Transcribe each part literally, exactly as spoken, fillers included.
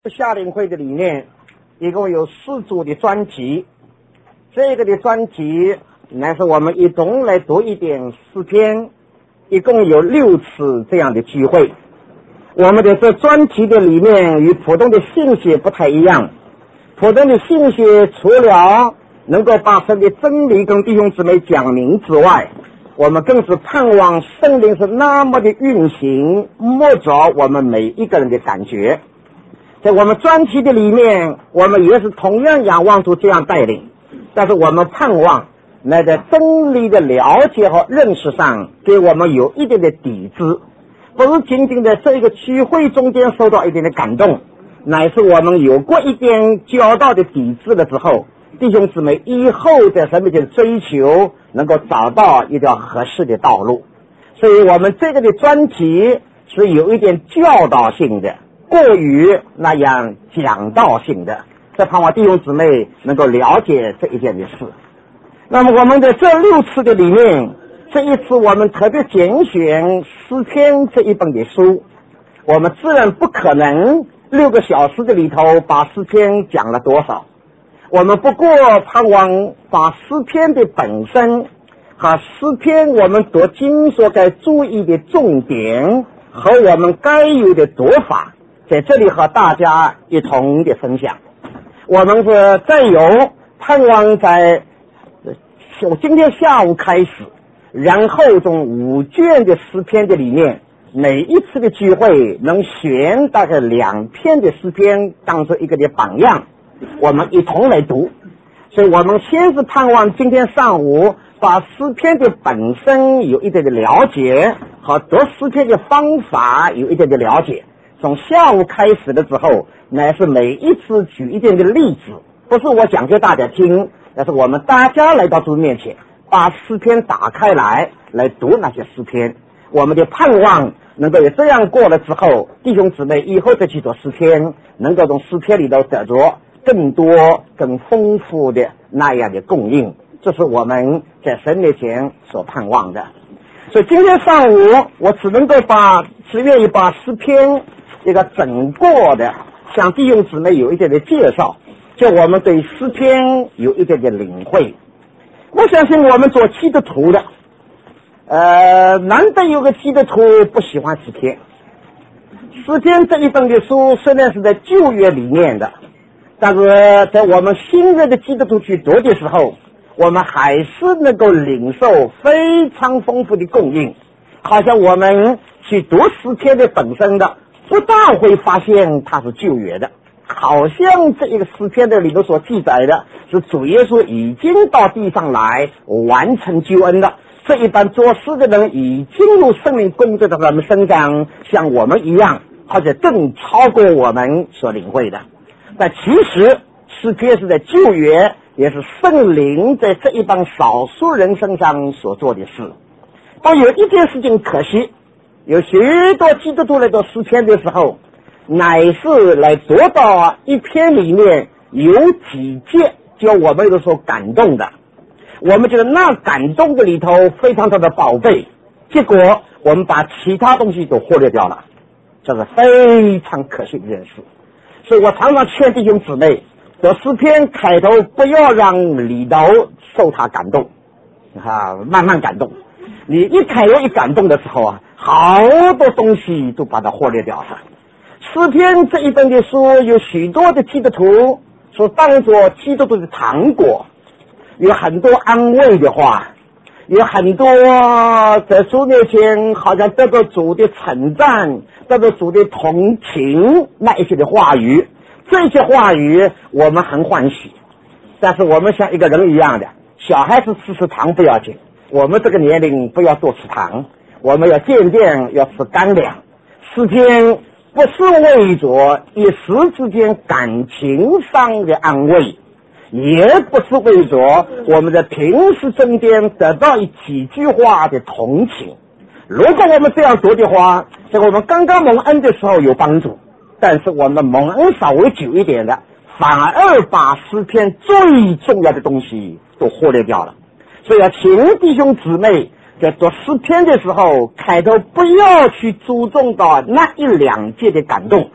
夏令会的里面一共有四组的专辑，这个的专辑乃是我们一同来读一点诗篇，一共有六次这样的聚会。我们的这专辑的里面与普通的信息不太一样，普通的信息除了能够把神的真理跟弟兄姊妹讲明之外，我们更是盼望圣灵是那么的运行，摸着我们每一个人的感觉。在我们专辑的里面，我们也是同样仰望出这样带领，但是我们盼望那在真理的了解和认识上给我们有一点的底子，不是仅仅在这一个聚会中间受到一点的感动，乃是我们有过一点教导的底子了之后，弟兄姊妹以后在神面前追求能够找到一条合适的道路。所以我们这个的专辑是有一点教导性的，过于那样讲道性的，这盼望弟兄姊妹能够了解这一件的事。那么我们在这六次的里面，这一次我们特别拣选诗篇这一本的书，我们自然不可能六个小时的里头把诗篇讲了多少，我们不过盼望把诗篇的本身和诗篇我们读经所该注意的重点和我们该有的读法在这里和大家一同的分享。我们是再有盼望在今天下午开始，然后从五卷的诗篇的里面，每一次的聚会能选大概两篇的诗篇当做一个的榜样，我们一同来读。所以我们先是盼望今天上午把诗篇的本身有一点的了解和读诗篇的方法有一点的了解，从下午开始的时候乃是每一次举一点的例子，不是我讲给大家听，但是我们大家来到主面前把诗篇打开来来读那些诗篇。我们的盼望能够有这样过了之后，弟兄姊妹以后再去读诗篇，能够从诗篇里头得着更多更丰富的那样的供应，这是我们在神面前所盼望的。所以今天上午我只能够把只愿意把诗篇一个整个的向弟兄姊妹有一点的介绍，就我们对诗篇有一点的领会。我相信我们做基督徒的呃，难得有个基督徒不喜欢诗篇。诗篇这一本的书虽然是在旧约里面的，但是在我们新约的基督徒去读的时候，我们还是能够领受非常丰富的供应。好像我们去读诗篇的本身的不大会发现它是旧约的，好像这一个诗篇的里头所记载的是主耶稣已经到地上来完成救恩了，这一般做事的人已经有生命工作在他们身上，像我们一样，或者更超过我们所领会的。但其实诗篇是在旧约，也是圣灵在这一帮少数人身上所做的事。但有一件事情可惜，有许多基督徒来读诗篇的时候，乃是来读到一篇里面有几节叫我们有所感动的，我们觉得那感动的里头非常的宝贝，结果我们把其他东西都忽略掉了，这是非常可惜的一件事。所以我常常劝弟兄姊妹，读诗篇开头不要让里头受他感动啊，慢慢感动。你一开头一感动的时候啊，好多东西都把它忽略掉了。诗篇这一本的书有许多的基督徒所当作基督徒的糖果，有很多安慰的话，有很多在主面前好像得到主的称赞，得到主的同情那一些的话语，这些话语我们很欢喜。但是我们像一个人一样的，小孩子吃吃糖不要紧，我们这个年龄不要多吃糖，我们要渐渐要吃干粮。诗篇不是为着一时之间感情上的安慰，也不是为着我们在平时中间得到几句话的同情。如果我们这样读的话，在我们刚刚蒙恩的时候有帮助，但是我们蒙恩稍微久一点的，反而把诗篇最重要的东西都忽略掉了。所以要请弟兄姊妹在读诗篇的时候，开头不要去注重到那一两节的感动，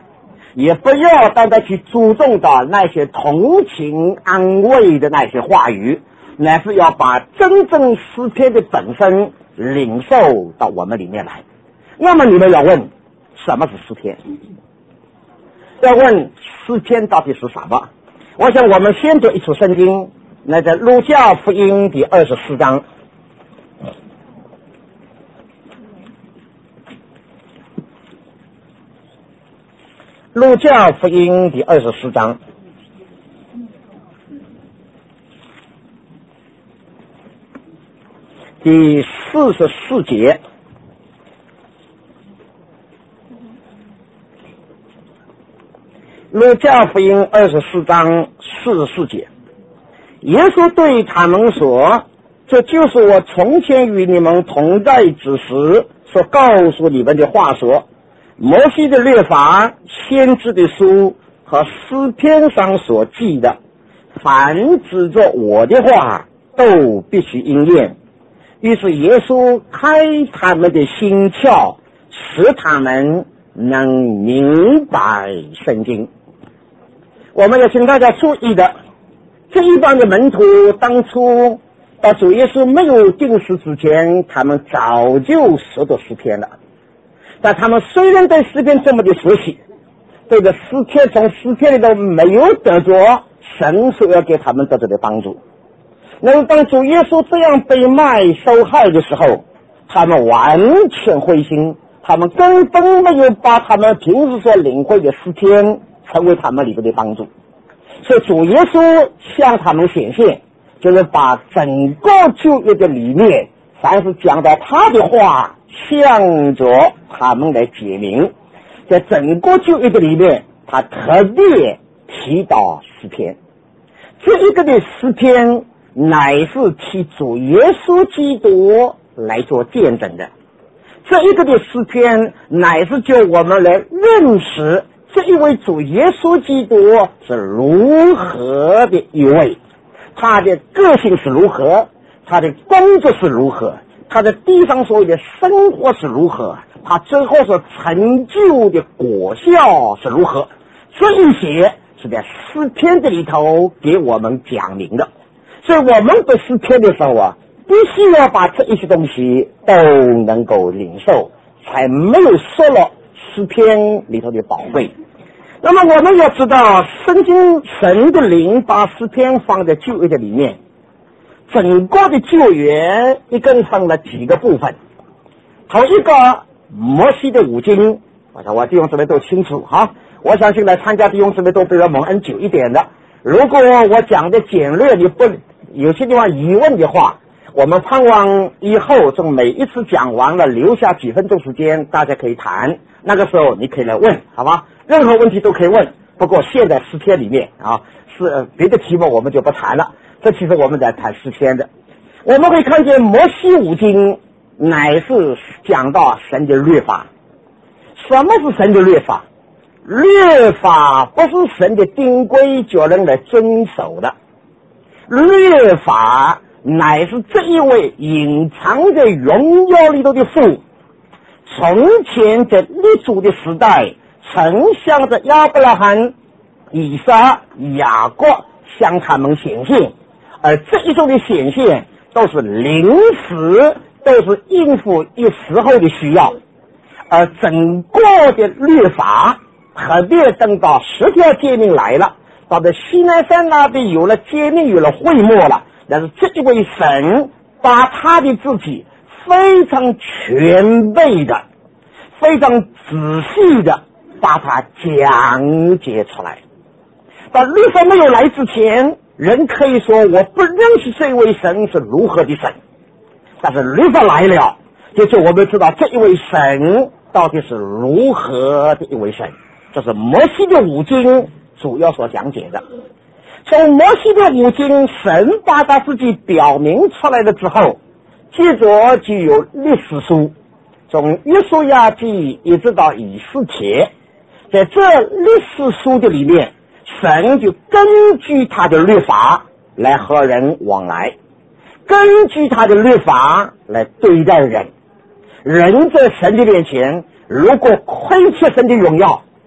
也不要单单去注重到那些同情安慰的那些话语，乃是要把真正诗篇的本身领受到我们里面来。那么你们要问，什么是诗篇？要问诗篇到底是什么？我想我们先读一处圣经，那在路加福音第二十四章。路加福音第二十四章第四十四节。路加福音二十四章四十四节，耶稣对他们说，这就是我从前与你们同在之时所告诉你们的话说，摩西的律法、先知的书和诗篇上所记的，凡指着我的话都必须应验。于是耶稣开他们的心窍，使他们能明白圣经。我们要请大家注意的，这一帮的门徒当初到主耶稣没有定死之前，他们早就熟读诗篇了。但他们虽然对诗篇这么的熟悉，这个诗篇从诗篇里头没有得着神所要给他们得着的帮助。那么当主耶稣这样被卖受害的时候，他们完全灰心，他们根本没有把他们平时所领会的诗篇成为他们里头的帮助。所以主耶稣向他们显现，就是把整个旧约的理念，凡是讲到他的话，向着他们来解明。在整个旧约的里面，他特别提到诗篇。这一个的诗篇乃是替主耶稣基督来做见证的，这一个的诗篇乃是叫我们来认识这一位主耶稣基督是如何的一位，他的个性是如何，他的工作是如何，他的地上所有的生活是如何，他最后所成就的果效是如何，这一些是在诗篇这里头给我们讲明的。所以我们读诗篇的时候啊，必须要把这一些东西都能够领受，才没有失了诗篇里头的宝贵。那么我们要知道，圣经神的灵把诗篇放在旧约的里面，整个的旧约一共分了几个部分。头一个摩西的五经，我想我弟兄姊妹都清楚哈，我相信来参加弟兄姊妹都比较蒙恩久一点的。如果我讲的简略，你不有些地方疑问的话，我们盼望以后从每一次讲完了留下几分钟时间，大家可以谈，那个时候你可以来问，好吧？任何问题都可以问。不过现在诗篇里面啊，是、呃、别的题目我们就不谈了，这其实我们在谈诗篇的。我们会看见摩西五经乃是讲到神的律法。什么是神的律法？律法不是神的定规叫人来遵守的，律法乃是这一位隐藏在荣耀里头的父，从前在立主的时代曾向着亚伯拉罕、以撒、雅各向他们显现，而这一种的显现都是临时，都是应付一时候的需要，而整个的律法特别等到十条诫命来了，到了西奈山那边有了诫命，有了会幕了，但是这一位神把他的自己非常全备的、非常仔细的把它讲解出来。到律法没有来之前，人可以说我不认识这位神是如何的神，但是律法来了，就是我们知道这一位神到底是如何的一位神。这是摩西的五经主要所讲解的。从摩西的五经神把他自己表明出来了之后，接着就有历史书，从约书亚记一直到以斯帖，在这历史书的里面，神就根据他的律法来和人往来，根据他的律法来对待人。人在神的面前，如果亏缺神的荣耀，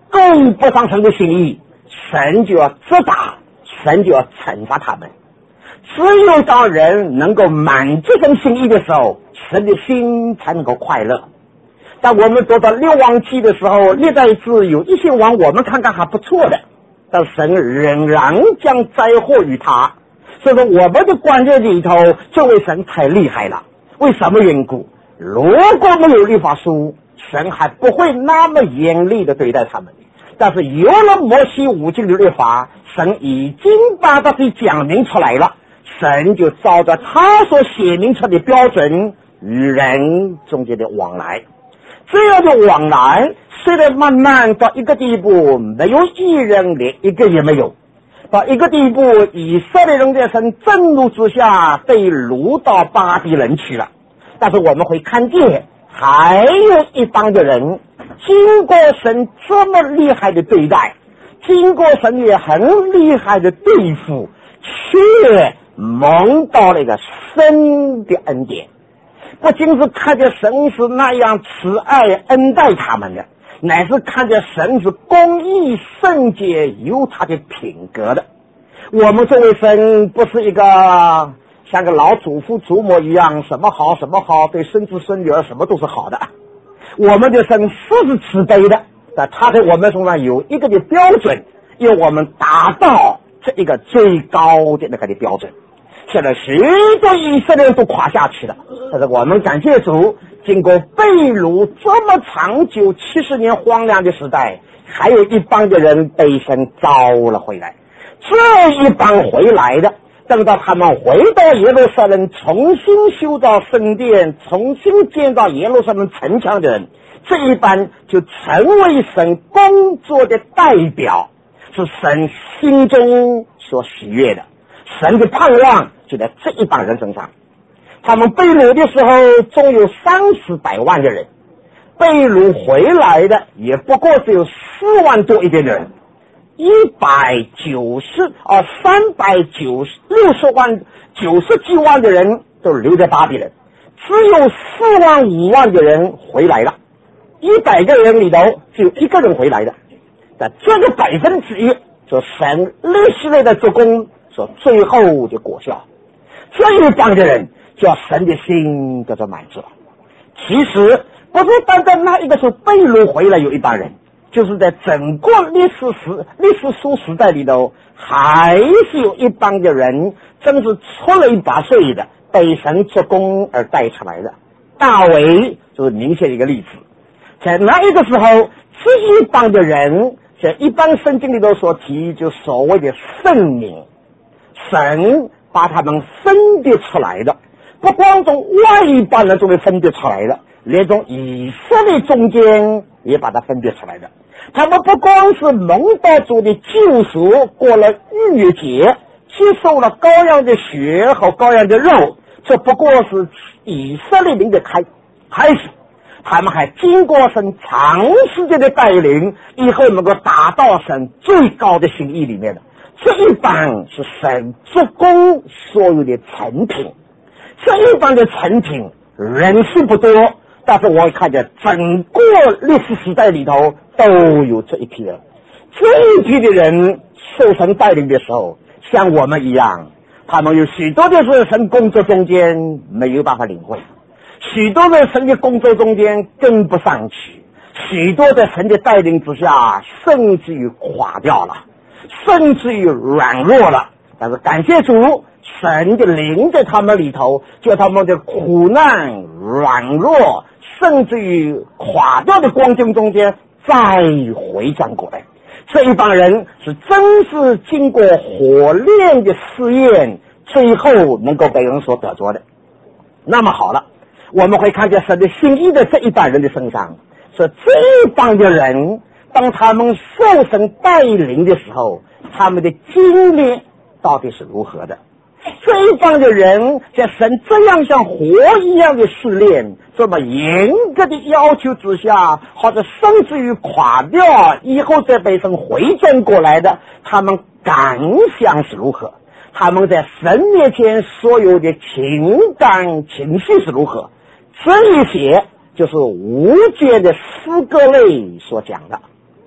够不上神的心意，神就要责打，神就要惩罚他们。只有当人能够满足神心意的时候，神的心才能够快乐。当我们读到列王记的时候，历代志有一些王我们看看还不错的，但神仍然将灾祸于他。所以说我们的观念里头，这位神太厉害了。为什么缘故？如果没有律法书，神还不会那么严厉的对待他们。但是有了摩西五经的律法，神已经把它给讲明出来了，神就照着他所写明出的标准与人中间的往来。这样的往来虽然慢慢到一个地步，没有一人，连一个也没有，到一个地步，以色列人在神震怒之下被掳到巴比伦去了。但是我们会看见还有一帮的人经过神这么厉害的对待，经过神也很厉害的对付，却蒙到了一个神的恩典。不仅是看见神是那样慈爱恩待他们的，乃是看见神是公义圣洁有他的品格的。我们作为神不是一个像个老祖父祖母一样，什么好什么好，对孙子孙女儿什么都是好的。我们的神是是慈悲的，但他在我们身上有一个的标准，要我们达到这一个最高的那个的标准。现在许多以色列人都垮下去了，但是我们感谢主，经过被掳这么长久七十年荒凉的时代，还有一帮的人被神招了回来。这一帮回来的，等到他们回到耶路撒冷，重新修造圣殿，重新建造耶路撒冷城墙的人，这一班就成为神工作的代表，是神心中所喜悦的。神的盼望就在这一帮人身上。他们被掳的时候总有三四百万的人，被掳回来的也不过只有四万多一点的人，一百九十啊三百九十六十万九十几万的人都留在巴比伦，只有四万五万的人回来了，一百个人里头只有一个人回来的。但这个百分之一，就神历史内的做工所最后的果效。这一帮的人叫神的心得到满足。其实不是单单那一个时候被掳回来有一帮人，就是在整个历史时历史书时代里头，还是有一帮的人真是出类拔萃的，被神做工而带出来的。大卫就是明显的一个例子。在那一个时候，这一帮的人在一般圣经里头所提，就所谓的圣民，神把他们分别出来的，不光从外邦人中间分别出来的，连从以色列中间也把它分别出来的。他们不光是蒙到主的救赎，过了逾越节，接受了羔羊的血和羔羊的肉，这不过是以色列民的开开始。他们还经过神长时间的带领，以后能够达到神最高的心意里面的。这一帮是神做工所有的成品，这一帮的成品人数不多，但是我看见整个历史时代里头都有这一批人。这一批的人受神带领的时候，像我们一样，他们有许多的是神工作中间没有办法领会，许多的神的工作中间跟不上去，许多的神的带领之下甚至于垮掉了，甚至于软弱了。但是感谢主，神的灵在他们里头，叫他们的苦难软弱甚至于垮掉的光景中间再回转过来。这一帮人是真是经过火炼的试验，最后能够被人所得着的。那么好了，我们会看见神的心意在这一帮人的身上，说这一帮的人当他们受神带领的时候，他们的经历到底是如何的。这一帮的人在神这样像火一样的试炼，这么严格的要求之下，或者甚至于垮掉以后再被神回转过来的，他们感想是如何，他们在神面前所有的情感情绪是如何，这一些就是无间的诗歌类所讲的。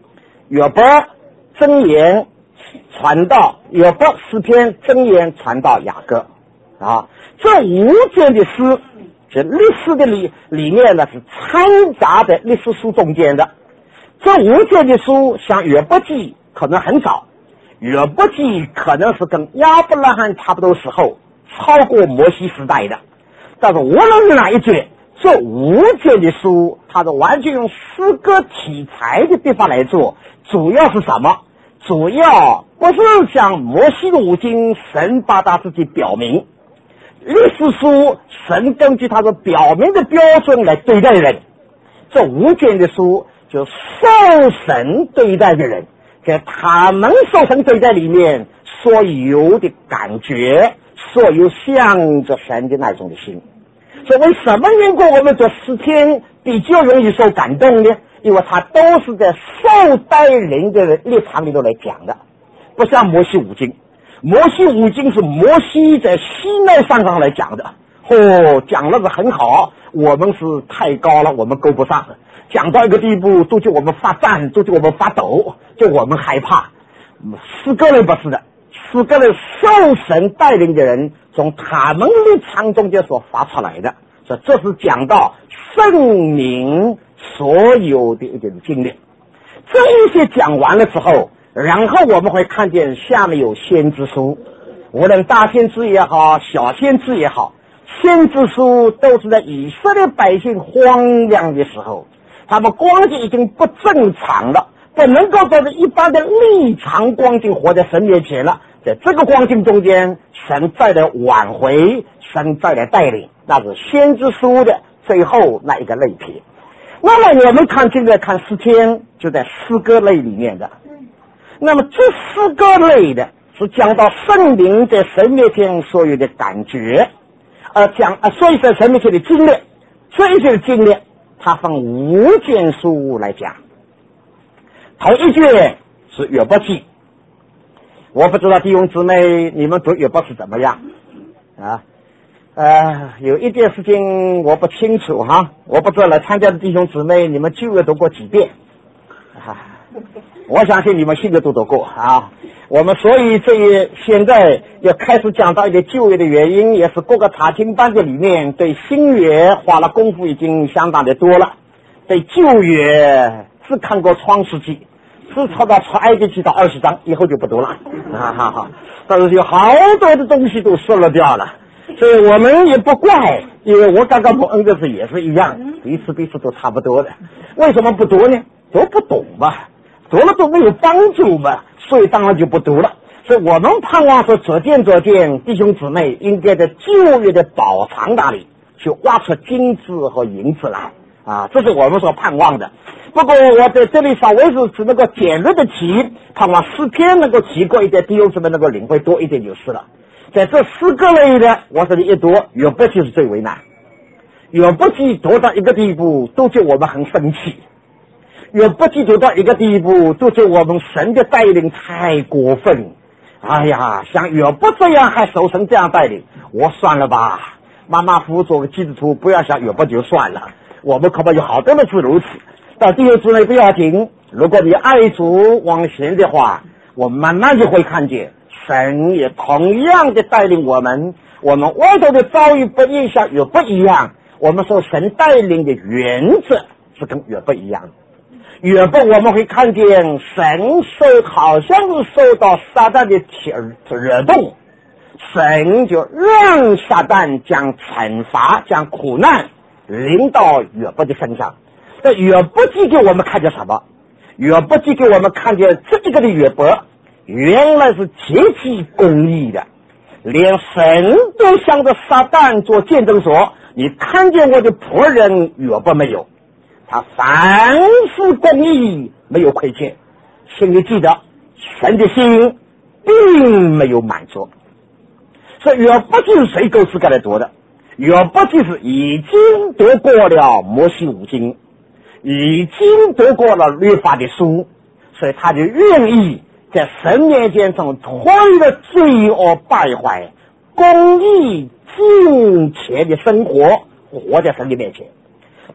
约伯箴言传到约伯诗篇箴言传到雅各啊，这五卷的诗，这历史的里里面呢是掺杂在历史书中间的。这五卷的书，像约伯记可能很早，约伯记可能是跟亚伯拉罕差不多时候，超过摩西时代的。但是无论是哪一卷，这五卷的书，它是完全用诗歌题材的地方来做，主要是什么？主要不是像摩西的五经，神把他自己表明。历史书，神根据他的表明的标准来对待人。这五卷的书就受神对待的人，在他们受神对待里面所有的感觉，所有向着神的那种的心。所以为什么因过我们这诗篇比较容易受感动呢？因为它都是在受待人的立场里头来讲的，不像摩西五经。摩西五经是摩西在西奈山上来讲的，哦，讲了是很好，我们是太高了，我们够不上，讲到一个地步都叫我们发战，都叫我们发抖，叫我们害怕。诗歌类不是的，诗歌类受神带领的人从他们立场中间所发出来的，所以这是讲到圣明所有的一点经历。这一些讲完了之后，然后我们会看见下面有先知书，无论大先知也好，小先知也好，先知书都是在以色列百姓荒凉的时候，他们光景已经不正常了，不能够在一般的立场光景活在神面前了。在这个光景中间，神再来挽回，神再来带领，那是先知书的最后那一个类别。那么我们看现在看诗篇，就在诗歌类里面的。那么这诗歌类的是讲到圣灵在神面前所有的感觉，呃，讲呃，所以在神面前的经历，这一些的经历，它分五卷书来讲。头一卷是约伯记，我不知道弟兄姊妹你们读约伯是怎么样啊？呃，有一件事情我不清楚哈，我不知道来参加的弟兄姊妹你们旧约读过几遍啊？我相信你们新的都读过啊。我们所以这一现在要开始讲到一个旧约的原因，也是各个查经班的里面对新约花了功夫已经相当的多了，对旧约只看过创世纪，只抄到出埃及记到二十章以后就不读了啊哈哈。但是有好多的东西都说了掉了，所以我们也不怪，因为我刚刚读恩格斯也是一样，彼此彼此都差不多的。为什么不读呢？都不懂吧，读了都没有帮助嘛，所以当然就不读了。所以我们盼望说，逐渐逐渐弟兄姊妹应该在旧约的宝藏那里去挖出金子和银子来啊，这是我们所盼望的。不过我在这里稍微是只能够简略的提，盼望诗篇能够提过一点，弟兄姊妹能够领会多一点就是了。在这诗歌类的，我这里一读，约伯记是最为难。约伯记读到一个地步，都叫我们很生气。约伯记读到一个地步，都叫我们神的带领太过分。哎呀，像约伯这样还受神这样带领，我算了吧，马马虎虎做个基督徒，不要想约伯就算了。我们恐怕有好多的是如此。但弟兄姊妹不要紧，如果你爱主往前的话，我们慢慢就会看见神也同样的带领我们。我们外头的遭遇不一像约伯一样，我们受神带领的原则是跟约伯一样的。约伯我们会看见神受好像是受到撒旦的惹动，神就让撒旦将惩罚将苦难临到约伯的身上。这约伯记给我们看见什么？约伯记给我们看见这一个的约伯原来是极其公义的，连神都向着撒旦做见证说，你看见我的仆人约伯没有？他凡事公义，没有亏欠。请你记得，神的心并没有满足。所以约伯记是谁构思来读的？约伯记是已经读过了摩西五经，已经读过了律法的书，所以他就愿意在神面前从脱离了罪恶败坏，公义敬虔的生活活在神的面前。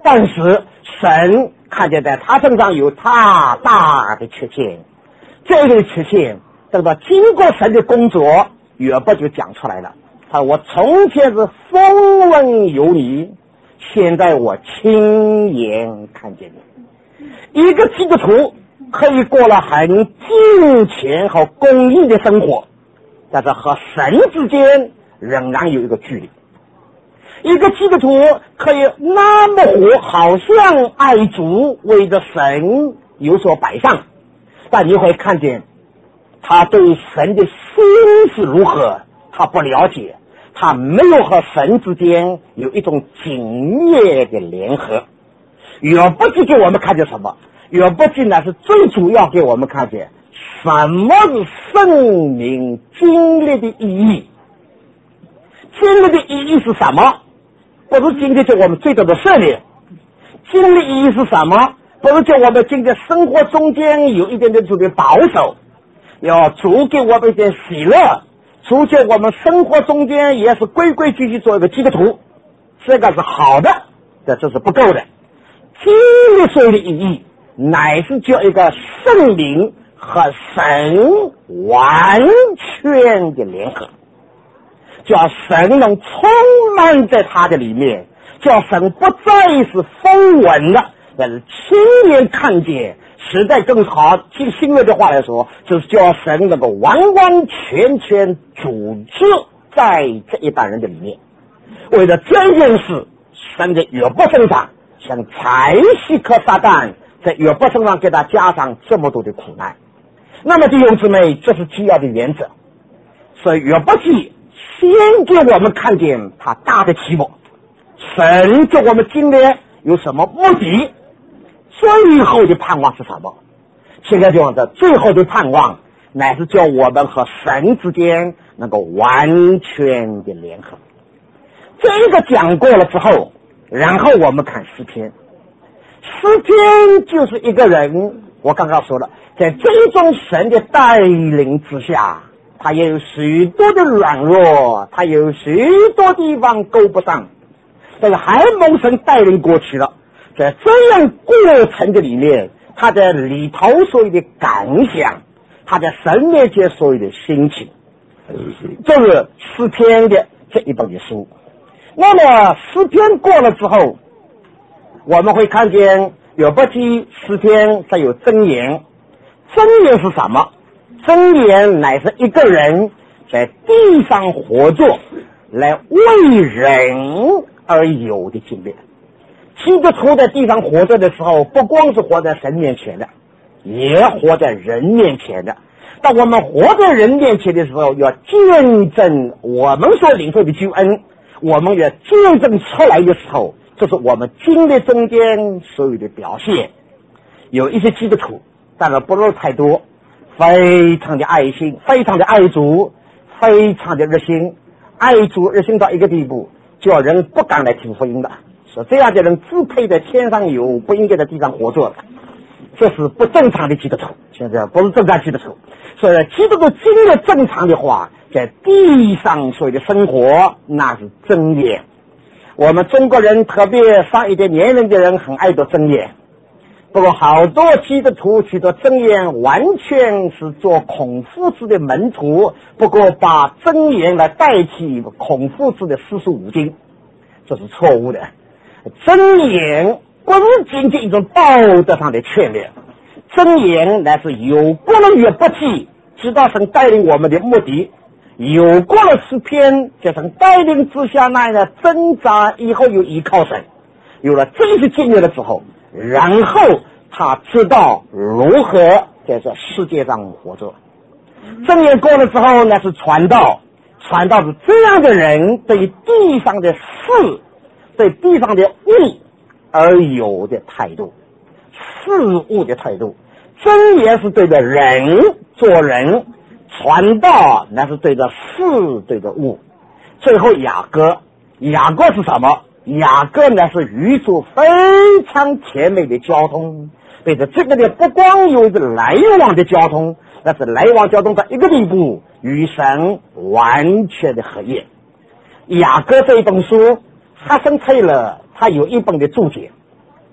但是神看见在他身上有大大的缺陷，这个缺陷等到经过神的工作，约伯就讲出来了。他说我从前是风闻有你，现在我亲眼看见你。一个基督徒可以过了很敬虔和公义的生活，但是和神之间仍然有一个距离。一个基督徒可以那么活，好像爱主，为着神有所摆上，但你会看见他对神的心是如何，他不了解，他没有和神之间有一种紧密的联合。约伯记给我们看见什么？约伯记呢是最主要给我们看见什么是生命经历的意义。经历的意义是什么？不是经历着我们最多的胜利。经历意义是什么？不是叫我们经历生活中间有一点点主的保守，要主给我们一点喜乐，主叫我们生活中间也是规规矩矩做一个基督徒，这个是好的，但这是不够的。经历所有的意义乃是叫一个圣灵和神完全的联合，叫神能充满在他的里面，叫神不再是风闻了，但是亲眼看见。实在更好，听新约的话来说，就是叫神能够完完全全主持在这一般人的里面。为了这件事，神在约伯身上像柴希克撒旦在约伯身上给他加上这么多的苦难。那么弟兄姊妹，这是基要的原则。所以约伯记先给我们看见他大的题目，神给我们经历有什么目的，最后的盼望是什么？现在就讲的最后的盼望乃是叫我们和神之间能够完全的联合。这个讲过了之后，然后我们看诗篇。诗篇就是一个人，我刚刚说了，在这种神的带领之下，他也有许多的软弱，他有许多地方够不上，但是还蒙神带领过去了。在这样过程的里面，他在里头所有的感想，他在神面前所有的心情，这是诗篇的这一本的书。那么诗篇过了之后，我们会看见约伯记诗篇它有箴言。箴言是什么？箴言乃是一个人在地上活着来为人而有的经历。基督徒在地上活着的时候，不光是活在神面前的，也活在人面前的。当我们活在人面前的时候，要见证我们所领受的救恩，我们要见证出来的时候，这是我们经历中间所有的表现。有一些基督徒，当然不是太多，非常的爱心，非常的爱主，非常的热心，爱主热心到一个地步，叫人不敢来听福音的。说这样的人只配在天上有，不应该在地上活着，这是不正常的基督徒，现在不是正常基督徒。所以基督徒经历正常的话，在地上所有的生活那是真言。我们中国人特别上一点年龄的人很爱读真言，不过好多基督徒去读真言完全是做孔夫子的门徒，不过把真言来代替孔夫子的四书五经，这是错误的。真言不是仅仅一种道德上的劝勉，真言乃是有过了约伯记，知道神带领我们的目的，有过了诗篇，在神带领之下那样的挣扎以后又依靠神，有了这些经历了之后，然后他知道如何在这世界上活着。真言过了之后呢，是传道，传道是这样的人对于地上的事，对地上的物而有的态度，事物的态度。真言是对着人做人，传道那是对着事，对着物。最后雅歌，雅歌是什么？雅歌呢是与主非常甜美的交通，对着这个呢不光有一个来往的交通，那是来往交通到一个地步，与神完全的合一。雅歌这一本书，哈森泰勒他有一本的注解，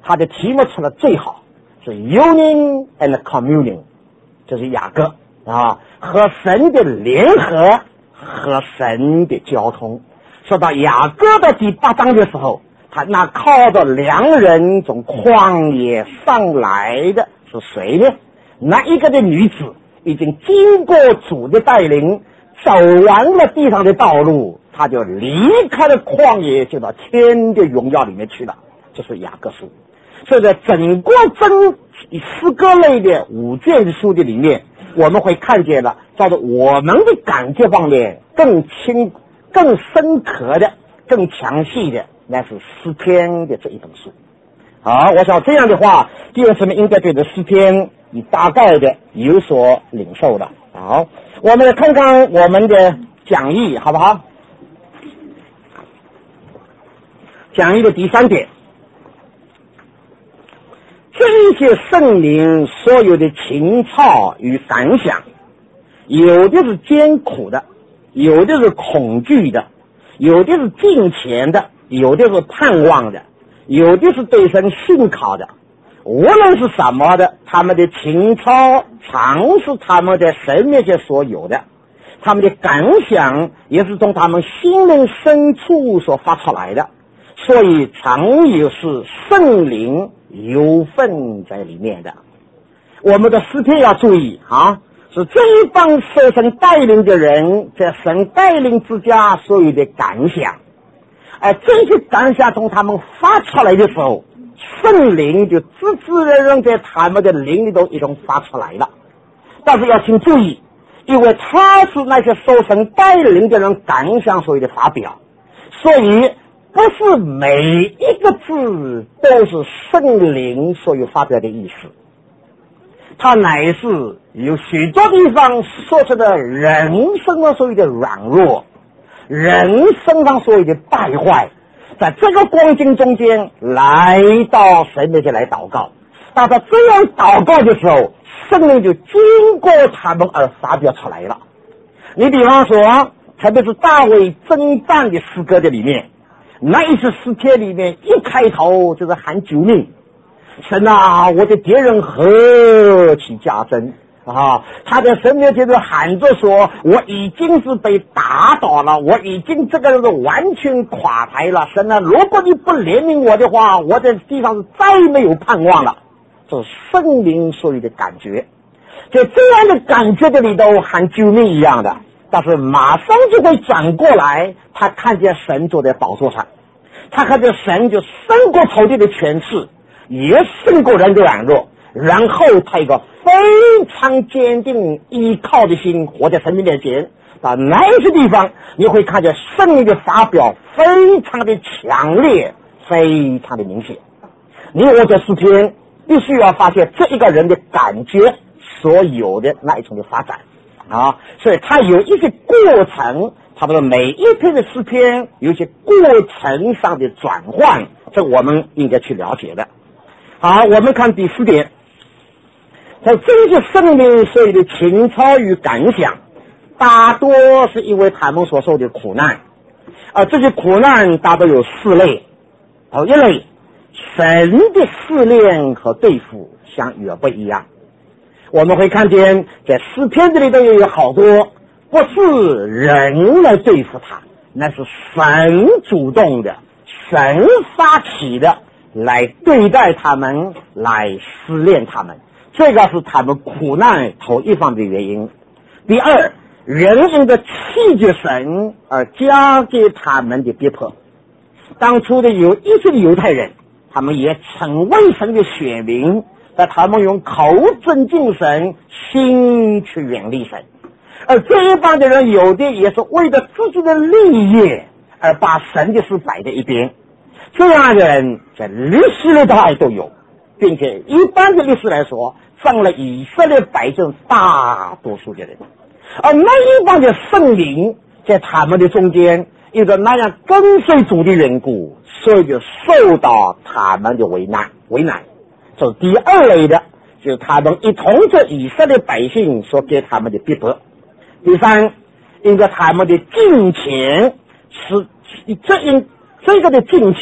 他的题目出的最好，是 Union and Communion， 就是雅各啊，和神的联合和神的交通。说到雅各的第八章的时候，他那靠着良人从旷野上来的是谁呢？那一个的女子已经经过主的带领，走完了地上的道路，他就离开了旷野，就到天的荣耀里面去了。这是雅各书。所以在整个真诗歌类的五卷书的里面，我们会看见了在我们的感觉方面更清更深刻的更详细的，那是诗篇的这一本书。好，我想这样的话弟兄姊妹应该对这诗篇你大概的有所领受了。好，我们来看看我们的讲义好不好？讲义的第三点，这些圣灵所有的情操与感想，有的是艰苦的，有的是恐惧的，有的是敬虔的，有的是盼望的，有的是对神信靠的。无论是什么的，他们的情操常是他们在神面前所有的，他们的感想也是从他们心灵深处所发出来的，所以常有是圣灵有份在里面的。我们的诗篇要注意啊，是这一帮受神带领的人在神带领之家所有的感想，而这些感想从他们发出来的时候，圣灵就自自然然在他们的灵里头一同发出来了。但是要请注意，因为他是那些受神带领的人感想所有的发表，所以不是每一个字都是圣灵所有发表的意思，它乃是有许多地方说出的人生上所有的软弱，人生上所有的败坏，在这个光景中间来到神面前来祷告。当他这样祷告的时候，圣灵就经过他们而发表出来了。你比方说，特别是大卫征战的诗歌的里面，那一次诗篇里面一开头就是喊救命，神啊，我的敌人何其加增啊！他在神面前就喊着说，我已经是被打倒了，我已经这个人是完全垮台了，神啊，如果你不怜悯我的话，我在地上是再没有盼望了。这是圣灵所有的感觉，在这样的感觉的里头喊救命一样的，但是马上就会转过来，他看见神坐在宝座上，他看见神就胜过仇敌的权势，也胜过人的软弱，然后他一个非常坚定依靠的心活在神的面前。到那些地方你会看见圣灵的发表非常的强烈，非常的明显。你我在诗篇必须要发现这一个人的感觉所有的那一种的发展啊，所以他有一些过程，差不多每一篇的诗篇有一些过程上的转换，这我们应该去了解的。好，我们看第四点，在这些圣灵所有的情操与感想，大多是因为他们所受的苦难，而这些苦难大多有四类。好，一类，神的试炼和对付像也不一样。我们会看见在诗篇这里头也有好多不是人来对付他，那是神主动的，神发起的来对待他们，来试炼他们，这个是他们苦难头一方的原因。第二，人因的弃绝神而加给他们的逼迫。当初的有一些的犹太人，他们也成为神的选民，但他们用口尊敬神，心去远离神。而这一帮的人，有的也是为了自己的利益而把神的事摆在一边。这样的人在历史里头还都有，并且一般的历史来说，占了以色列百姓大多数的人。而那一帮的圣灵在他们的中间，因为那样跟随主的缘故，所以就受到他们的为难为难。这是第二类的，就是他们一同着以色列百姓所给他们的逼迫。第三，因为他们的敬虔是这因这个的敬虔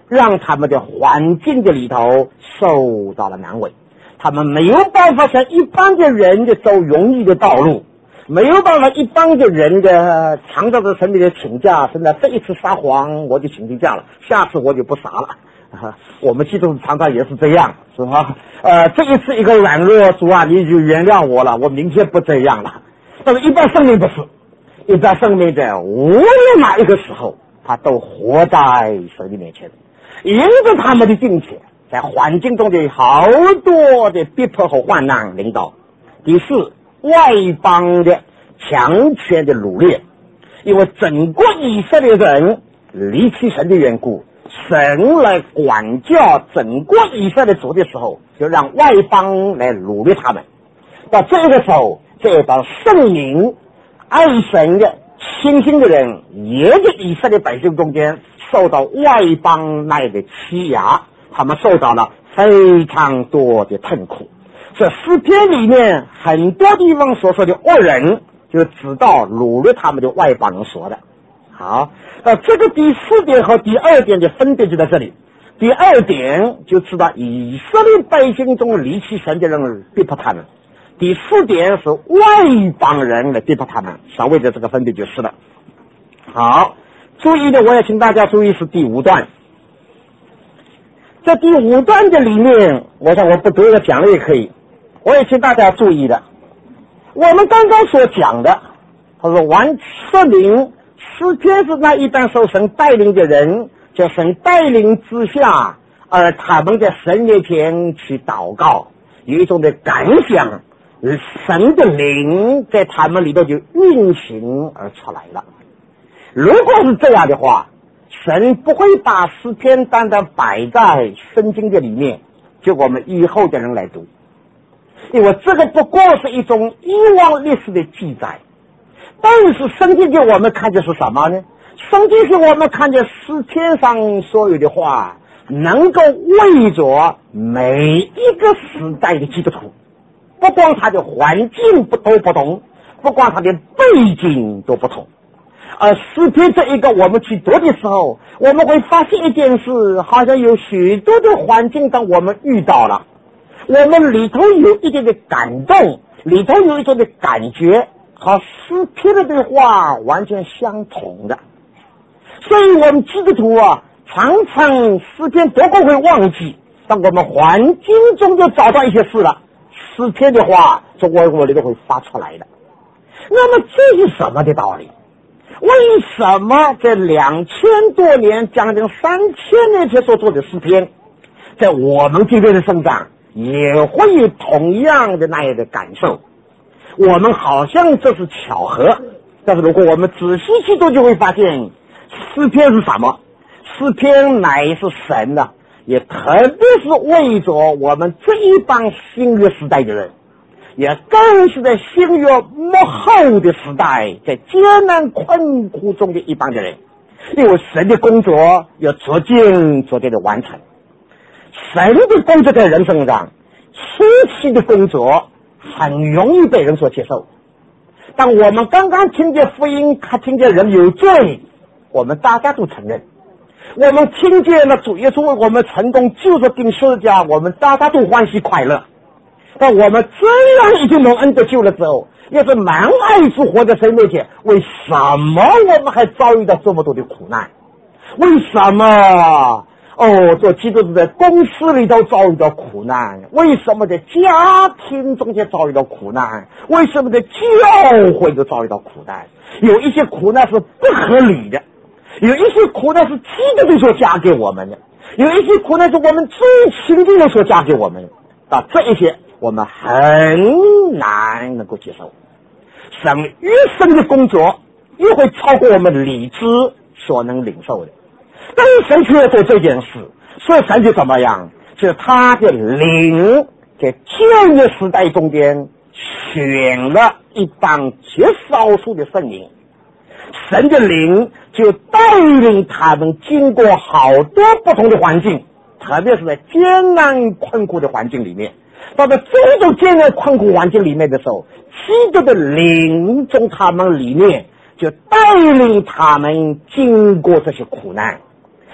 让他们的环境的里头受到了难为，他们没有办法像一般的人的走容易的道路，没有办法一般的人的常照着神里的请假，现在这一次撒谎我就请病假了，下次我就不撒了。啊、我们基督徒常常也是这样，是吧？呃，这一次一个软弱，主啊，你就原谅我了，我明天不这样了。但是一般生命不是，一般生命在无论哪一个时候，他都活在神的面前，因着他们的敬虔，在环境中的好多的逼迫和患难领导。第四，外邦的强权的掳掠，因为整个以色列人离弃神的缘故，神来管教整个以色列族的时候，就让外邦来掳掠他们。到这个时候，这帮圣民爱神的清心的人，也在以色列百姓中间受到外邦来的欺压，他们受到了非常多的痛苦。这诗篇里面很多地方所说的恶人，就知道掳掠他们的外邦人说的。好，那这个第四点和第二点的分别就在这里。第二点就知道以色列百姓中离弃神的人逼迫他们，第四点是外邦人来逼迫他们，所谓的这个分别就是了。好，注意的我也请大家注意是第五段。在第五段的里面，我想我不读了讲了也可以，我也请大家注意的。我们刚刚所讲的，他说完说明诗篇是那一般受神带领的人，在神带领之下，而他们在神面前去祷告，有一种的感想，神的灵在他们里头就运行而出来了。如果是这样的话，神不会把诗篇单单摆在圣经的里面，就我们以后的人来读，因为这个不过是一种以往历史的记载。但是圣经给我们看的是什么呢？圣经给我们看见诗篇上所有的话，能够为着每一个时代的基督徒，不光他的环境不都不同，不光他的背景都不同。而诗篇这一个我们去读的时候，我们会发现一件事，好像有许多的环境当我们遇到了，我们里头有一点的感动，里头有一种的感觉，和诗篇的对话完全相同的。所以我们基督徒啊，常常诗篇多过会忘记，当我们环境中就找到一些事了，诗篇的话从我我里头会发出来的。那么这是什么的道理？为什么在两千多年将近三千年前所做的诗篇，在我们这边的身上也会有同样的那样的感受？我们好像这是巧合，但是如果我们仔细去读，就会发现诗篇是什么？诗篇乃是神的，也特别是为着我们这一帮新约时代的人，也更是在新约末后的时代，在艰难困苦中的一帮的人，因为神的工作要逐渐逐渐的完成。神的工作在人身上，初期的工作很容易被人所接受。当我们刚刚听见福音，看听见人有罪，我们大家都承认。我们听见了主耶稣为我们成功救赎定十字架，我们大家都欢喜快乐。但我们这样已经蒙恩得救了之后，要是满爱主活在神面前，为什么我们还遭遇到这么多的苦难？为什么哦，做基督徒在公司里头遭遇到苦难？为什么在家庭中间遭遇到苦难？为什么在教会都遭遇到苦难？有一些苦难是不合理的，有一些苦难是基督徒所加给我们的，有一些苦难是我们最亲近的所加给我们的。啊，这一些我们很难能够接受。神越深的工作越会超过我们理智所能领受的，但是神却要做这件事，所以神就怎么样？就是他的灵在旧约时代中间选了一帮极少数的圣灵，神的灵就带领他们经过好多不同的环境，特别是在艰难困苦的环境里面。到了这种艰难困苦环境里面的时候，基督的灵从他们里面就带领他们经过这些苦难。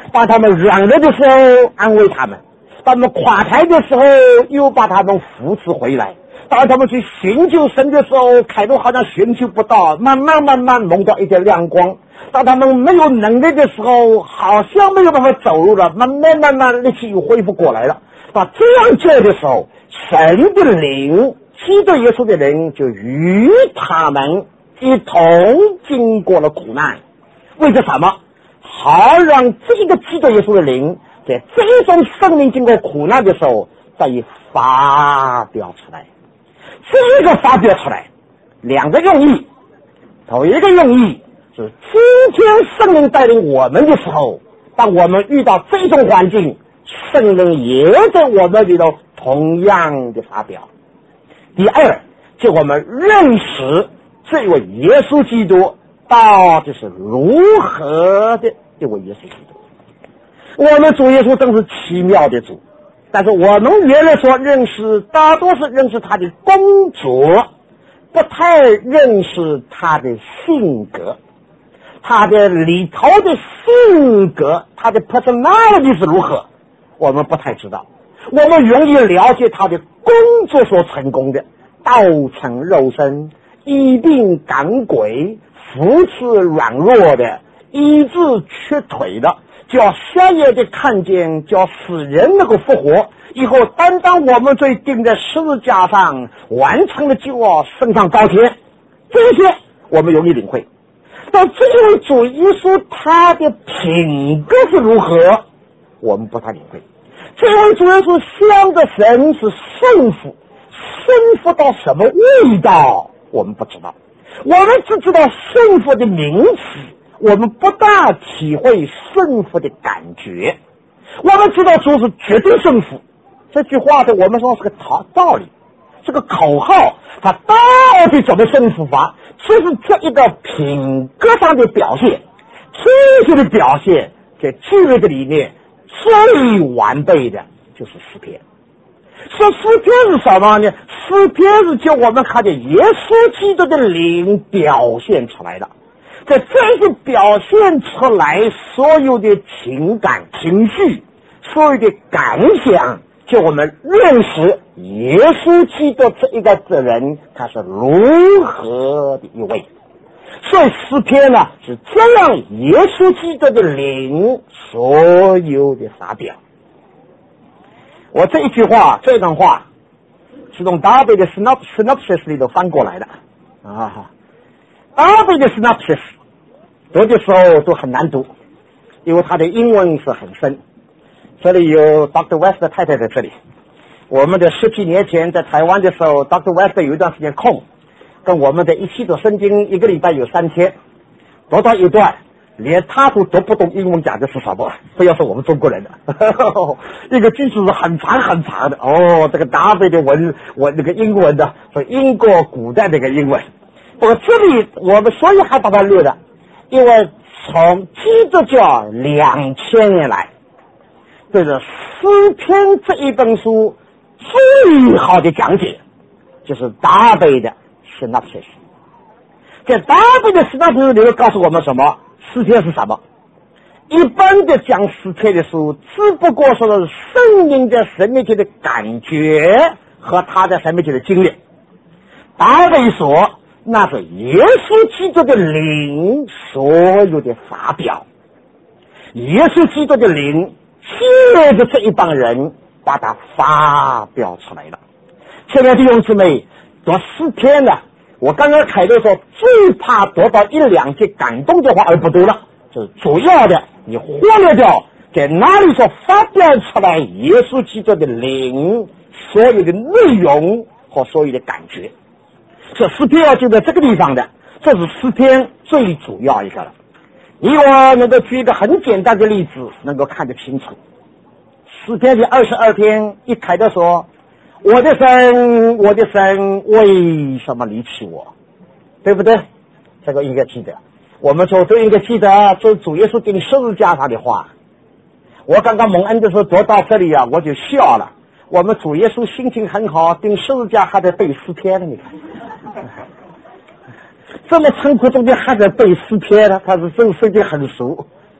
当他们软弱的时候安慰他们，当他们垮台的时候又把他们扶持回来，当他们去寻求神的时候，开头好像寻求不到，慢慢慢慢蒙到一点亮光，当他们没有能力的时候，好像没有办法走路了，慢慢慢慢力气又恢复过来了。到这样做的时候，神的灵，基督耶稣的人就与他们一同经过了苦难。为了什么？好让这个基督耶稣的灵在这种生命经过苦难的时候再以发表出来。这个发表出来两个用意，头一个用意是今天圣灵带领我们的时候，当我们遇到这种环境，圣灵也在我们里头同样的发表。第二，就我们认识这位耶稣基督到底是如何的这位耶稣基督。我们主耶稣真是奇妙的主，但是我们原来所认识大多是认识他的工作，不太认识他的性格，他的里头的性格，他的 personality 是如何，我们不太知道。我们容易了解他的工作所成功的，道成肉身，医病赶鬼，扶持软弱的，医治瘸腿的，叫瞎眼的看见，叫死人能够复活，以后担当我们罪钉在十字架上，完成了救恩，升上高天，这些我们容易领会。但这位主耶稣他的品格是如何，我们不太领会。这位主耶稣向着神是顺服，顺服到什么味道我们不知道，我们只知道顺服的名词，我们不大体会顺服的感觉。我们知道主是绝对顺服，这句话对我们说是个道理，是个口号，他到底怎么顺服法，就是这一个品格上的表现，这些的表现在旧约的里面最完备的就是诗篇。说诗篇是什么呢？诗篇是叫我们看见耶稣基督的灵表现出来的，在这些表现出来所有的情感情绪，所有的感想，就我们认识耶稣基督这一个人他是如何的一位。所以诗篇呢是这样耶稣基督的灵所有的发表。我这一句话这段话是从大卫的 synopsis 里头翻过来的啊，大卫的 synopsis 读的时候都很难读，因为他的英文是很深。这里有 Doctor West 的太太在这里，我们的十几年前在台湾的时候 Doctor West 有一段时间空，跟我们的一起读圣经，一个礼拜有三天，读到一段连他都读不懂英文讲的是什么，不要说我们中国人的一个句子是很长很长的哦，这个大卫的文文那个英文的是英国古代那个英文。不过这里我们所以还把它略的，因为从基督教两千年来，这个诗篇这一本书最好的讲解就是大卫的 synopsis。 在大卫的 synopsis 里面告诉我们什么？诗篇是什么？一般的讲诗篇的书只不过说的是圣灵在神面前的感觉和他在神面前的经历。大卫说那是耶稣基督的灵所有的发表，耶稣基督的灵借着这一帮人把它发表出来了。亲爱的弟兄姊妹，读诗篇呢，我刚刚开头说最怕读到一两句感动的话而不读了，就是主要的你忽略掉在哪里所发表出来耶稣基督的灵所有的内容和所有的感觉。这诗篇就在这个地方的，这是诗篇最主要一个了。你我能够举一个很简单的例子能够看得清楚。诗篇第二十二篇一开头说，我的神我的神为什么离弃我，对不对？这个应该记得，我们说都应该记得这主耶稣钉十字架上的话。我刚刚蒙恩的时候读到这里啊，我就笑了。我们主耶稣心情很好，钉十字架还在背诗篇呢，你看这么痛苦中间还在背诗篇呢，他是真是的很熟。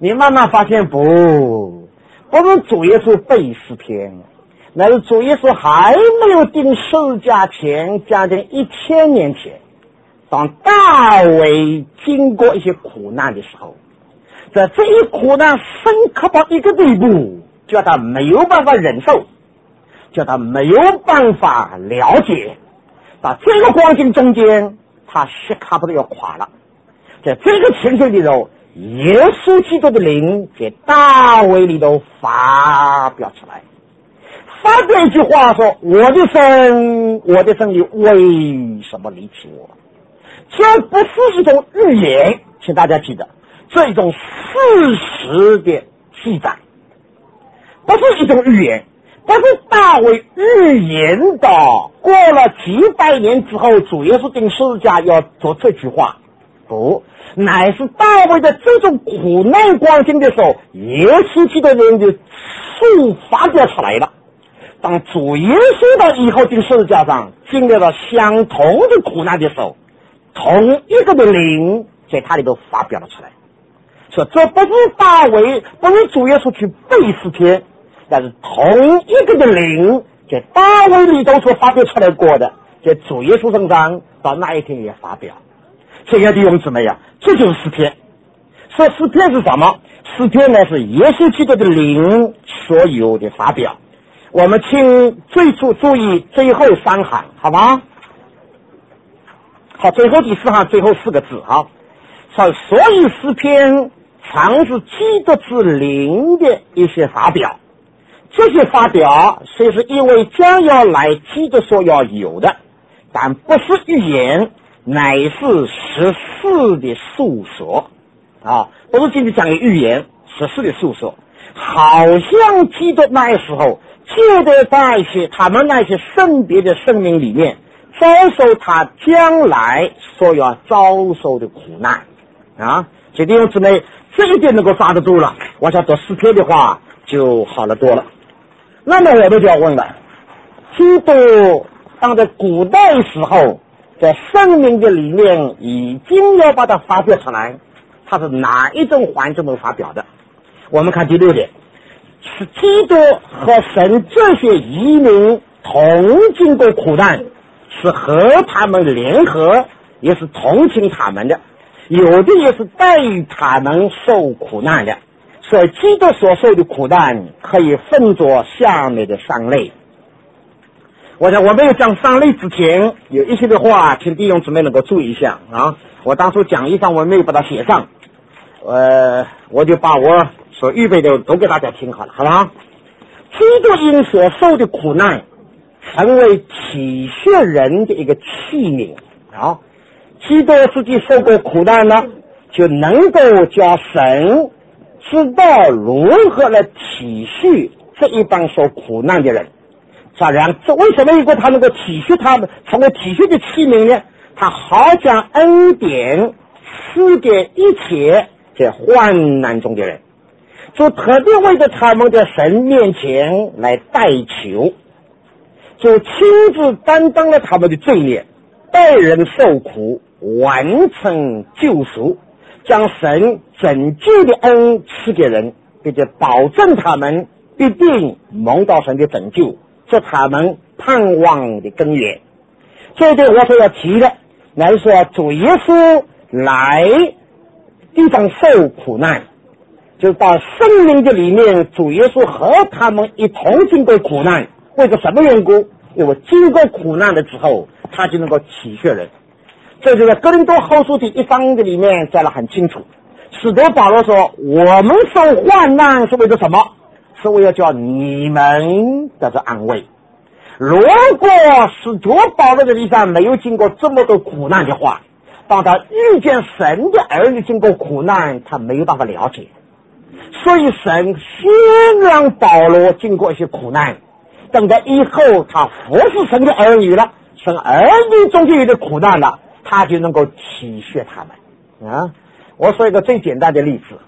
你慢慢发现不，不是主耶稣背诗篇，那是主耶稣还没有定十字架前将近一千年前，当大卫经过一些苦难的时候，在这一苦难深刻到一个地步，叫他没有办法忍受，叫他没有办法了解，到这个光景中间，他血卡不都要垮了。在这个情形里头，耶稣基督的灵在大卫里头发表出来，发表一句话说：我的神，我的神，你为什么离弃我？这不是一种预言，请大家记得，这一种事实的记载，不是一种预言，不是大卫预言的过了几百年之后主耶稣定十字架要做这句话，不，乃是大卫的这种苦难光景的时候，耶稣基督的人就速发表出来了。当主耶稣到以后定十字架上经历了相同的苦难的时候，同一个的灵在他里头发表了出来。说这不是大卫，不是主耶稣去背诗篇，但是同一个的灵在大卫里头所发表出来过的，在主耶稣身上到那一天也发表。亲爱的弟兄姊妹啊，这就是诗篇。说诗篇是什么？诗篇呢是耶稣基督的灵所有的发表。我们请最初注意最后三行，好吗？好，最后第四行最后四个字，好。所以诗篇常是基督之灵的一些发表，这些发表虽是因为将要来基督所要有的，但不是预言，乃是实事的诉说啊，不是今天讲的预言，实事的诉说。好像基督那时候借着那些他们那些圣别的生命里面遭受他将来所要遭受的苦难啊，这弟兄姊妹，这一点能够抓得住了，我想读诗篇的话就好了多了。那么我们就要问了，基督当在古代时候在生命的里面已经要把它发表出来，它是哪一种环境中发表的？我们看第六点，是基督和神这些移民同经过苦难，是和他们联合，也是同情他们的，有的也是代替他们受苦难的。所以基督所受的苦难可以分作下面的三类。我想我没有讲三类之前，有一些的话请弟兄姊妹能够注意一下啊。我当初讲义上我没有把它写上，呃，我就把我所预备的都给大家听好了，好吧？基督因所受的苦难成为体恤人的一个器皿啊。基督自己受过苦难呢，就能够叫神知道如何来体恤这一帮受苦难的人。当然，这为什么如果他能够体恤他们，成为体恤的器皿呢？他好将恩典赐给一切在患难中的人，就特别为着他们在神面前来代求，就亲自担当了他们的罪孽，代人受苦，完成救赎，将神拯救的恩赐给人，并且保证他们必定蒙到神的拯救，这他们盼望的根源。这一点我所要提的，乃是说主耶稣来地方受苦难，就到生命的里面，主耶稣和他们一同经过苦难。为着什么缘故？因为经过苦难了之后，他就能够体恤人。这就在哥林多后书第一章的里面讲得很清楚。使徒保罗说，我们受患难是为了什么？是为了叫你们得到安慰。如果使徒保罗的地上没有经过这么多苦难的话，当他遇见神的儿女经过苦难，他没有办法了解。所以神先让保罗经过一些苦难，等到以后他服侍神的儿女了，神儿女中间有的苦难了，他就能够体恤他们啊。我说一个最简单的例子，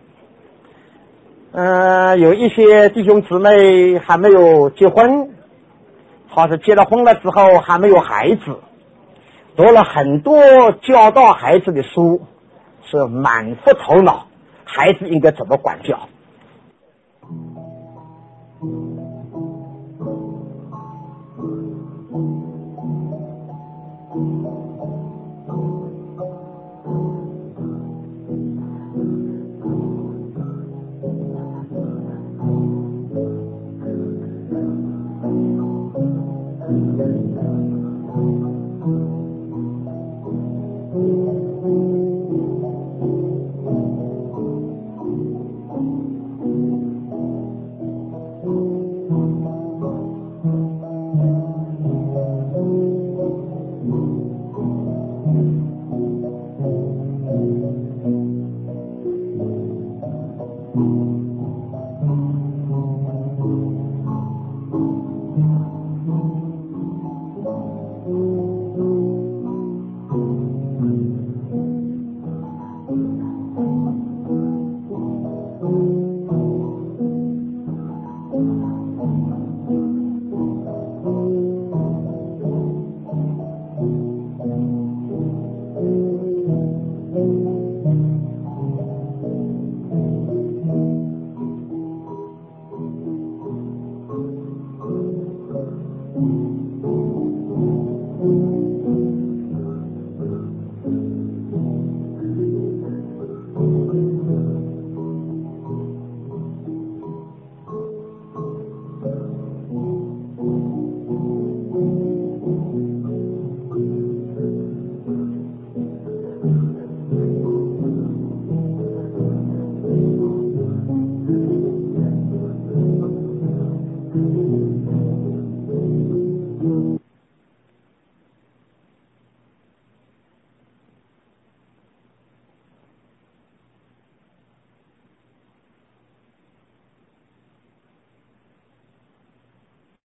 呃，有一些弟兄姊妹还没有结婚，或者结了婚了之后还没有孩子，读了很多教导孩子的书，是满腹头脑， 孩子应该怎么管教。